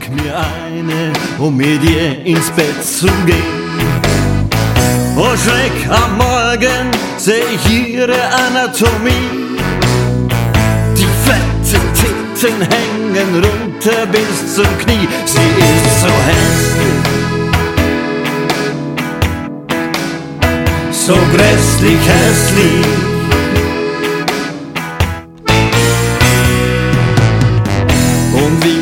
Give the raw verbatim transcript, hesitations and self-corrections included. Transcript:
pack mir eine, um mit ihr ins Bett zu gehen. Oh Schreck, am Morgen seh ich ihre Anatomie. Die fetten Titten hängen runter bis zum Knie. Sie ist so hässlich, so grässlich hässlich.